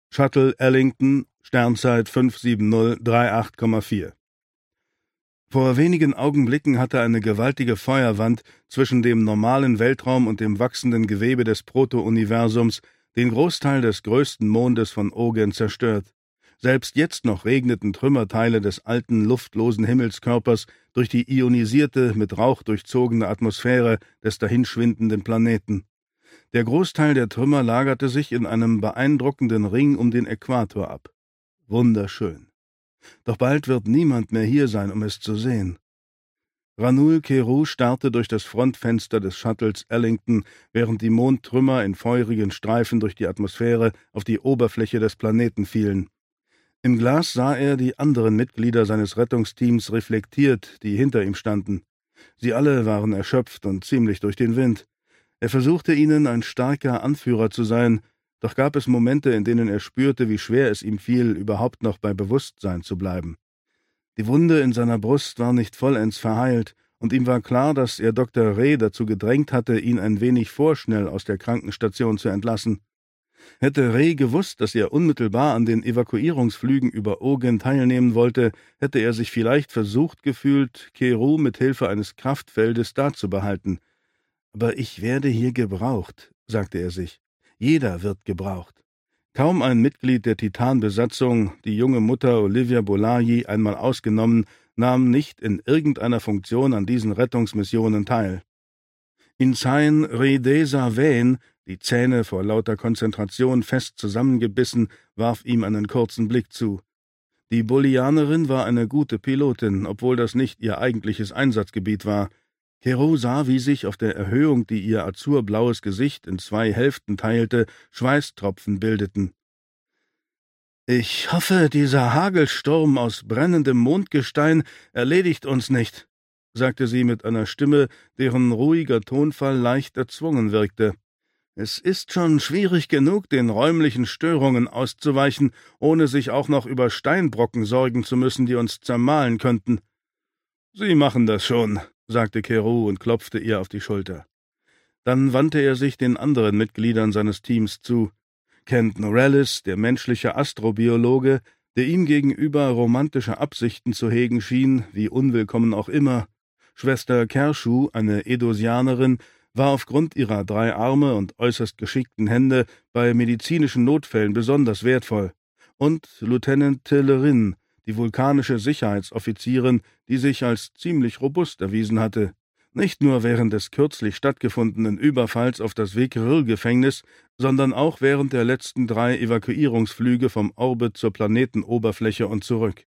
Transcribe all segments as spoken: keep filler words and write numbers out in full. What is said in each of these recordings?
Shuttle Ellington, Sternzeit fünf sieben null drei acht Komma vier. Vor wenigen Augenblicken hatte eine gewaltige Feuerwand zwischen dem normalen Weltraum und dem wachsenden Gewebe des Proto-Universums den Großteil des größten Mondes von Ogen zerstört. Selbst jetzt noch regneten Trümmerteile des alten, luftlosen Himmelskörpers durch die ionisierte, mit Rauch durchzogene Atmosphäre des dahinschwindenden Planeten. Der Großteil der Trümmer lagerte sich in einem beeindruckenden Ring um den Äquator ab. Wunderschön. Doch bald wird niemand mehr hier sein, um es zu sehen. Ranul Keru starrte durch das Frontfenster des Shuttles Ellington, während die Mondtrümmer in feurigen Streifen durch die Atmosphäre auf die Oberfläche des Planeten fielen. Im Glas sah er die anderen Mitglieder seines Rettungsteams reflektiert, die hinter ihm standen. Sie alle waren erschöpft und ziemlich durch den Wind. Er versuchte ihnen ein starker Anführer zu sein, doch gab es Momente, in denen er spürte, wie schwer es ihm fiel, überhaupt noch bei Bewusstsein zu bleiben. Die Wunde in seiner Brust war nicht vollends verheilt, und ihm war klar, dass er Doktor Reh dazu gedrängt hatte, ihn ein wenig vorschnell aus der Krankenstation zu entlassen. Hätte Reh gewusst, dass er unmittelbar an den Evakuierungsflügen über Ogen teilnehmen wollte, hätte er sich vielleicht versucht gefühlt, Keru mit Hilfe eines Kraftfeldes da zu behalten. »Aber ich werde hier gebraucht«, sagte er sich. »Jeder wird gebraucht.« Kaum ein Mitglied der Titanbesatzung, die junge Mutter Olivia Bolaji einmal ausgenommen, nahm nicht in irgendeiner Funktion an diesen Rettungsmissionen teil. Insain Redesa Vane, die Zähne vor lauter Konzentration fest zusammengebissen, warf ihm einen kurzen Blick zu. Die Bolianerin war eine gute Pilotin, obwohl das nicht ihr eigentliches Einsatzgebiet war. Keru sah, wie sich auf der Erhöhung, die ihr azurblaues Gesicht in zwei Hälften teilte, Schweißtropfen bildeten. »Ich hoffe, dieser Hagelsturm aus brennendem Mondgestein erledigt uns nicht«, sagte sie mit einer Stimme, deren ruhiger Tonfall leicht erzwungen wirkte. »Es ist schon schwierig genug, den räumlichen Störungen auszuweichen, ohne sich auch noch über Steinbrocken sorgen zu müssen, die uns zermahlen könnten.« »Sie machen das schon«, sagte Keru und klopfte ihr auf die Schulter. Dann wandte er sich den anderen Mitgliedern seines Teams zu. Kent Norellis, der menschliche Astrobiologe, der ihm gegenüber romantische Absichten zu hegen schien, wie unwillkommen auch immer. Schwester Kershu, eine Edosianerin, war aufgrund ihrer drei Arme und äußerst geschickten Hände bei medizinischen Notfällen besonders wertvoll. Und Lieutenant Telerin, die vulkanische Sicherheitsoffizierin, die sich als ziemlich robust erwiesen hatte. Nicht nur während des kürzlich stattgefundenen Überfalls auf das Vekirl-Gefängnis, sondern auch während der letzten drei Evakuierungsflüge vom Orbit zur Planetenoberfläche und zurück.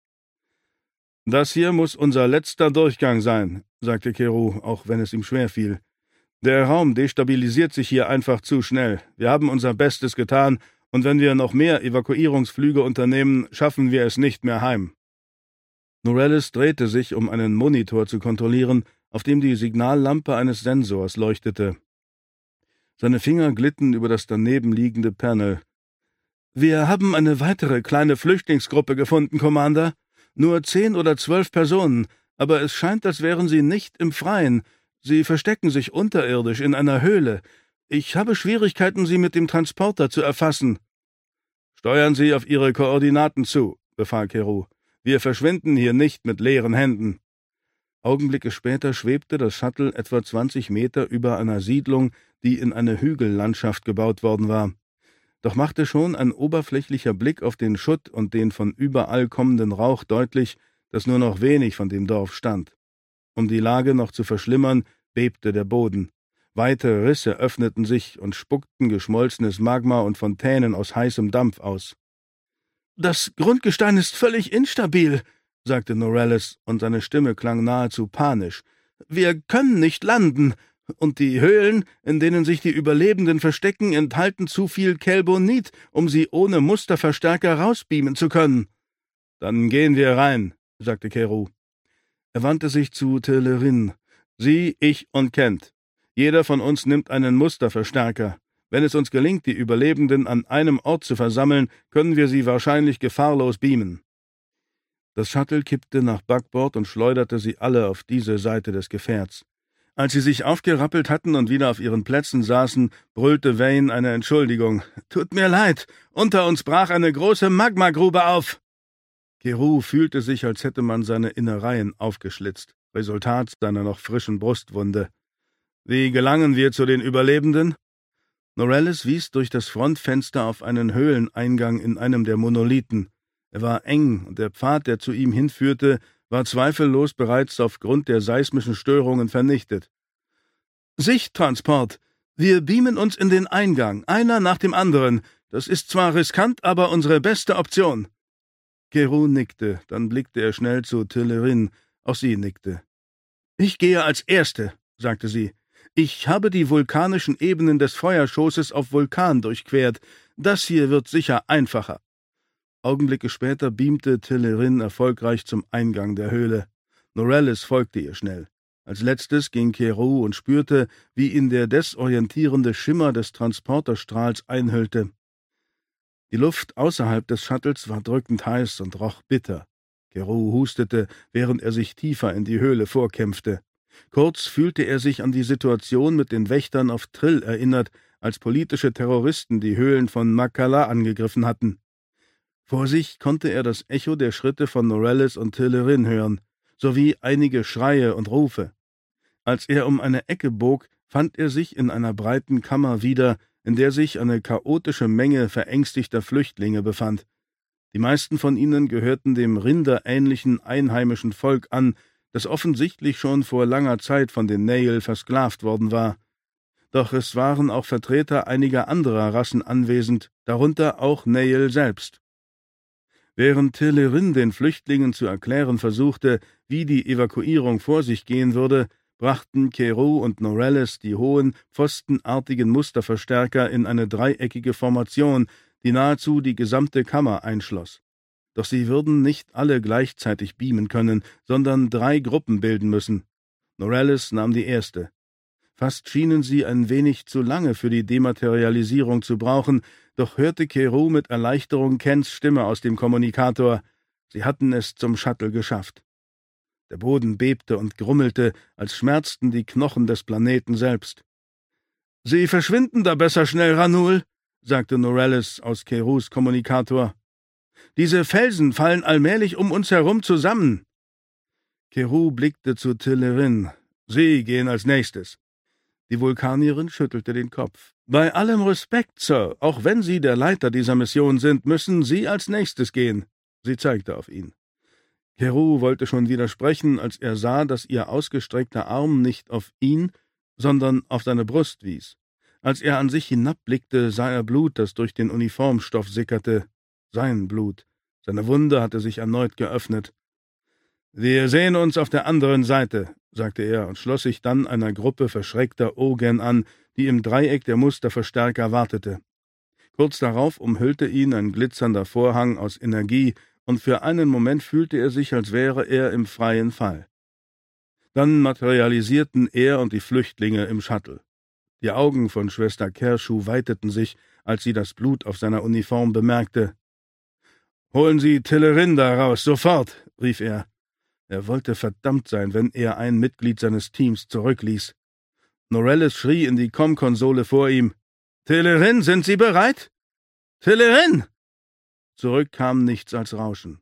»Das hier muss unser letzter Durchgang sein«, sagte Keru, auch wenn es ihm schwerfiel. »Der Raum destabilisiert sich hier einfach zu schnell. Wir haben unser Bestes getan, und wenn wir noch mehr Evakuierungsflüge unternehmen, schaffen wir es nicht mehr heim.« Norellis drehte sich, um einen Monitor zu kontrollieren, auf dem die Signallampe eines Sensors leuchtete. Seine Finger glitten über das daneben liegende Panel. »Wir haben eine weitere kleine Flüchtlingsgruppe gefunden, Commander. Nur zehn oder zwölf Personen, aber es scheint, als wären sie nicht im Freien. Sie verstecken sich unterirdisch in einer Höhle. Ich habe Schwierigkeiten, sie mit dem Transporter zu erfassen.« »Steuern Sie auf Ihre Koordinaten zu«, befahl Keru. »Wir verschwinden hier nicht mit leeren Händen.« Augenblicke später schwebte das Shuttle etwa zwanzig Meter über einer Siedlung, die in eine Hügellandschaft gebaut worden war. Doch machte schon ein oberflächlicher Blick auf den Schutt und den von überall kommenden Rauch deutlich, dass nur noch wenig von dem Dorf stand. Um die Lage noch zu verschlimmern, bebte der Boden. Weite Risse öffneten sich und spuckten geschmolzenes Magma und Fontänen aus heißem Dampf aus. »Das Grundgestein ist völlig instabil«, sagte Norellis, und seine Stimme klang nahezu panisch. »Wir können nicht landen, und die Höhlen, in denen sich die Überlebenden verstecken, enthalten zu viel Kelbonit, um sie ohne Musterverstärker rausbeamen zu können.« »Dann gehen wir rein«, sagte Keru. Er wandte sich zu Telerin. »Sie, ich und Kent. Jeder von uns nimmt einen Musterverstärker. Wenn es uns gelingt, die Überlebenden an einem Ort zu versammeln, können wir sie wahrscheinlich gefahrlos beamen.« Das Shuttle kippte nach Backbord und schleuderte sie alle auf diese Seite des Gefährts. Als sie sich aufgerappelt hatten und wieder auf ihren Plätzen saßen, brüllte Wayne eine Entschuldigung. »Tut mir leid, unter uns brach eine große Magmagrube auf!« Keru fühlte sich, als hätte man seine Innereien aufgeschlitzt, Resultat seiner noch frischen Brustwunde. »Wie gelangen wir zu den Überlebenden?« Norellis wies durch das Frontfenster auf einen Höhleneingang in einem der Monolithen. Er war eng, und der Pfad, der zu ihm hinführte, war zweifellos bereits aufgrund der seismischen Störungen vernichtet. »Sichttransport! Wir beamen uns in den Eingang, einer nach dem anderen. Das ist zwar riskant, aber unsere beste Option.« Keru nickte, dann blickte er schnell zu Telerin. Auch sie nickte. »Ich gehe als Erste«, sagte sie. »Ich habe die vulkanischen Ebenen des Feuerschosses auf Vulkan durchquert. Das hier wird sicher einfacher.« Augenblicke später beamte Telerin erfolgreich zum Eingang der Höhle. Norellis folgte ihr schnell. Als letztes ging Keru und spürte, wie ihn der desorientierende Schimmer des Transporterstrahls einhüllte. Die Luft außerhalb des Shuttles war drückend heiß und roch bitter. Keru hustete, während er sich tiefer in die Höhle vorkämpfte. Kurz fühlte er sich an die Situation mit den Wächtern auf Trill erinnert, als politische Terroristen die Höhlen von Makala angegriffen hatten. Vor sich konnte er das Echo der Schritte von Norellis und Telerin hören, sowie einige Schreie und Rufe. Als er um eine Ecke bog, fand er sich in einer breiten Kammer wieder, in der sich eine chaotische Menge verängstigter Flüchtlinge befand. Die meisten von ihnen gehörten dem rinderähnlichen einheimischen Volk an, das offensichtlich schon vor langer Zeit von den Nayl versklavt worden war. Doch es waren auch Vertreter einiger anderer Rassen anwesend, darunter auch Nayl selbst. Während Telerin den Flüchtlingen zu erklären versuchte, wie die Evakuierung vor sich gehen würde, brachten Keru und Norellis die hohen, pfostenartigen Musterverstärker in eine dreieckige Formation, die nahezu die gesamte Kammer einschloss. Doch sie würden nicht alle gleichzeitig beamen können, sondern drei Gruppen bilden müssen. Norellis nahm die erste. Fast schienen sie ein wenig zu lange für die Dematerialisierung zu brauchen, doch hörte Keru mit Erleichterung Kens Stimme aus dem Kommunikator. Sie hatten es zum Shuttle geschafft. Der Boden bebte und grummelte, als schmerzten die Knochen des Planeten selbst. »Sie verschwinden da besser schnell, Ranul«, sagte Norellis aus Kerus Kommunikator. »Diese Felsen fallen allmählich um uns herum zusammen.« Keru blickte zu Telerin. »Sie gehen als nächstes.« Die Vulkanierin schüttelte den Kopf. »Bei allem Respekt, Sir, auch wenn Sie der Leiter dieser Mission sind, müssen Sie als nächstes gehen.« Sie zeigte auf ihn. Keru wollte schon widersprechen, als er sah, dass ihr ausgestreckter Arm nicht auf ihn, sondern auf seine Brust wies. Als er an sich hinabblickte, sah er Blut, das durch den Uniformstoff sickerte. Sein Blut. Seine Wunde hatte sich erneut geöffnet. »Wir sehen uns auf der anderen Seite«, sagte er und schloss sich dann einer Gruppe verschreckter Ogen an, die im Dreieck der Musterverstärker wartete. Kurz darauf umhüllte ihn ein glitzernder Vorhang aus Energie, und für einen Moment fühlte er sich, als wäre er im freien Fall. Dann materialisierten er und die Flüchtlinge im Shuttle. Die Augen von Schwester Kershu weiteten sich, als sie das Blut auf seiner Uniform bemerkte. »Holen Sie Telerin da raus, sofort«, rief er. Er wollte verdammt sein, wenn er ein Mitglied seines Teams zurückließ. Norellis schrie in die Com-Konsole vor ihm. »Telerin, sind Sie bereit? Telerin!« Zurück kam nichts als Rauschen.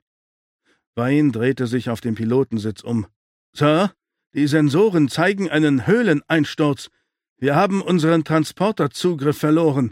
Wayne drehte sich auf dem Pilotensitz um. »Sir, die Sensoren zeigen einen Höhleneinsturz. Wir haben unseren Transporterzugriff verloren.«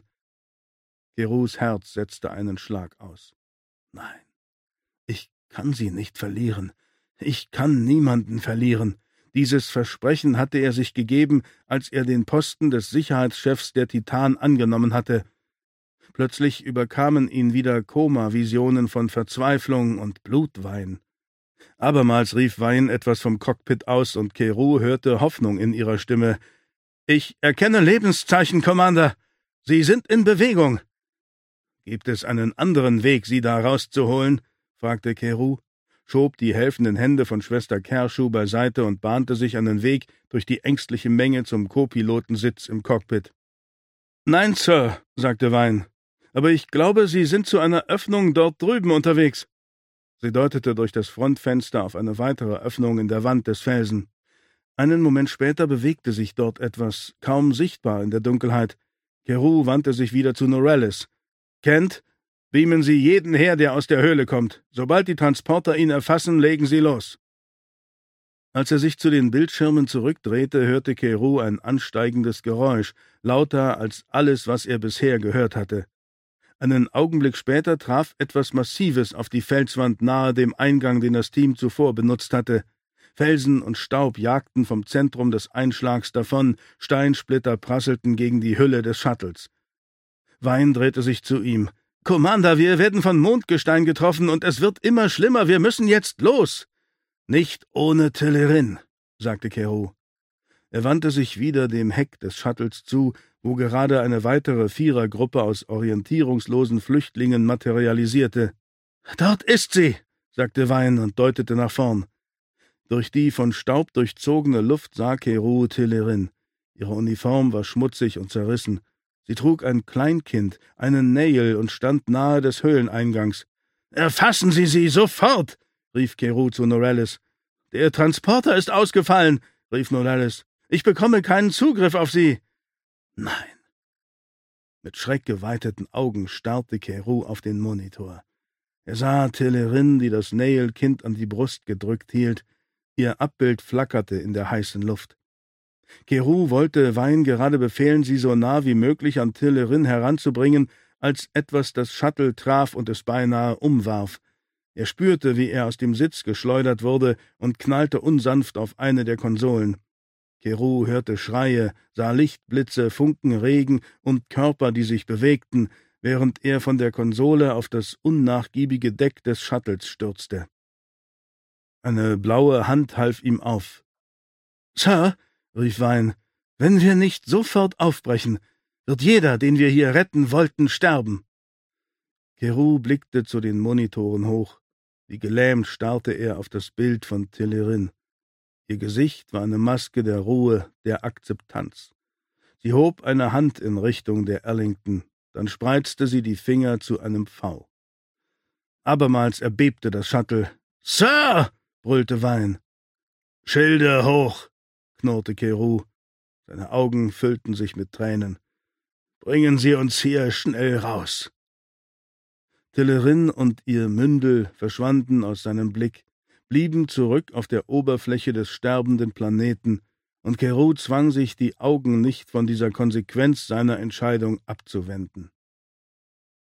Kerus Herz setzte einen Schlag aus. »Nein, ich kann sie nicht verlieren. Ich kann niemanden verlieren. Dieses Versprechen hatte er sich gegeben, als er den Posten des Sicherheitschefs der Titan angenommen hatte. Plötzlich überkamen ihn wieder Koma-Visionen von Verzweiflung und Blutwein. Abermals rief Wayne etwas vom Cockpit aus, und Keru hörte Hoffnung in ihrer Stimme. »Ich erkenne Lebenszeichen, Commander. Sie sind in Bewegung.« »Gibt es einen anderen Weg, Sie da rauszuholen?« fragte Keru, schob die helfenden Hände von Schwester Kershu beiseite und bahnte sich einen Weg durch die ängstliche Menge zum Co-Pilotensitz im Cockpit. »Nein, Sir«, sagte Wayne, »aber ich glaube, Sie sind zu einer Öffnung dort drüben unterwegs.« Sie deutete durch das Frontfenster auf eine weitere Öffnung in der Wand des Felsen. Einen Moment später bewegte sich dort etwas, kaum sichtbar in der Dunkelheit. Keru wandte sich wieder zu Norellis. »Kent, beamen Sie jeden her, der aus der Höhle kommt. Sobald die Transporter ihn erfassen, legen Sie los.« Als er sich zu den Bildschirmen zurückdrehte, hörte Keru ein ansteigendes Geräusch, lauter als alles, was er bisher gehört hatte. Einen Augenblick später traf etwas Massives auf die Felswand nahe dem Eingang, den das Team zuvor benutzt hatte. Felsen und Staub jagten vom Zentrum des Einschlags davon, Steinsplitter prasselten gegen die Hülle des Shuttles. Vine drehte sich zu ihm. »Commander, wir werden von Mondgestein getroffen und es wird immer schlimmer, wir müssen jetzt los!« »Nicht ohne Telerin«, sagte Keru. Er wandte sich wieder dem Heck des Shuttles zu, wo gerade eine weitere Vierergruppe aus orientierungslosen Flüchtlingen materialisierte. »Dort ist sie«, sagte Vine und deutete nach vorn. Durch die von Staub durchzogene Luft sah Keru Telerin. Ihre Uniform war schmutzig und zerrissen. Sie trug ein Kleinkind, einen Nail, und stand nahe des Höhleneingangs. »Erfassen Sie sie, sofort!« rief Keru zu Norellis. »Der Transporter ist ausgefallen«, rief Norellis. »Ich bekomme keinen Zugriff auf sie.« »Nein!« Mit schreckgeweiteten Augen starrte Keru auf den Monitor. Er sah Telerin, die das Nail-Kind an die Brust gedrückt hielt. Ihr Abbild flackerte in der heißen Luft. Keru wollte Vine gerade befehlen, sie so nah wie möglich an Telerin heranzubringen, als etwas das Shuttle traf und es beinahe umwarf. Er spürte, wie er aus dem Sitz geschleudert wurde und knallte unsanft auf eine der Konsolen. Keru hörte Schreie, sah Lichtblitze, Funkenregen und Körper, die sich bewegten, während er von der Konsole auf das unnachgiebige Deck des Shuttles stürzte. Eine blaue Hand half ihm auf. »Sir«, rief Vine, »wenn wir nicht sofort aufbrechen, wird jeder, den wir hier retten wollten, sterben.« Keru blickte zu den Monitoren hoch. Wie gelähmt starrte er auf das Bild von Telerin. Ihr Gesicht war eine Maske der Ruhe, der Akzeptanz. Sie hob eine Hand in Richtung der Ellington, dann spreizte sie die Finger zu einem V. Abermals erbebte das Shuttle. »Sir«, brüllte Vine. »Schilde hoch«, knurrte Keru. Seine Augen füllten sich mit Tränen. »Bringen Sie uns hier schnell raus.« Telerin und ihr Mündel verschwanden aus seinem Blick, blieben zurück auf der Oberfläche des sterbenden Planeten, und Keru zwang sich, die Augen nicht von dieser Konsequenz seiner Entscheidung abzuwenden.